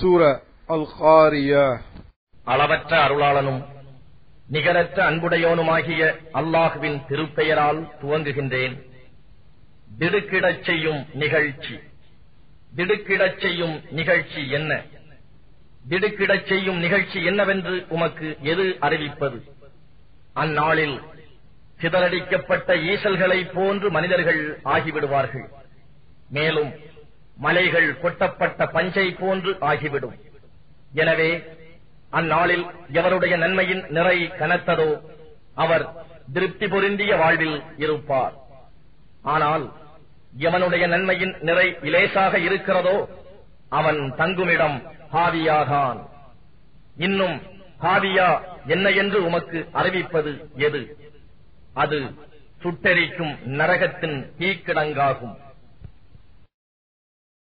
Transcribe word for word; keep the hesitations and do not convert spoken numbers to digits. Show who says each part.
Speaker 1: சூரா அல் காரியா.
Speaker 2: அளவற்ற அருளாளனும் நிகரற்ற அன்புடையோனுமாகிய அல்லாஹுவின் திருப்பெயரால் துவங்குகின்றேன். திடுக்கிடச் செய்யும் நிகழ்ச்சி. திடுக்கிடச் செய்யும் நிகழ்ச்சி என்ன? திடுக்கிடச் செய்யும் நிகழ்ச்சி என்னவென்று உமக்கு எது அறிவிப்பது? அந்நாளில் சிதறடிக்கப்பட்ட ஈசல்களை போன்று மனிதர்கள் ஆகிவிடுவார்கள். மேலும் மலைகள் கொட்டப்பட்ட பஞ்சை போன்று ஆகிவிடும். எனவே அந்நாளில் எவருடைய நன்மையின் நிறை கனத்ததோ அவர் திருப்தி பொருந்திய வாழ்வில் இருப்பார். ஆனால் எவனுடைய நன்மையின் நிறை இலேசாக இருக்கிறதோ அவன் தங்குமிடம் ஹாவியாகான். இன்னும் ஹாவியா என்ன என்று உமக்கு அறிவிப்பது எது? அது சுட்டெரிக்கும் நரகத்தின் தீக்கிடங்காகும்.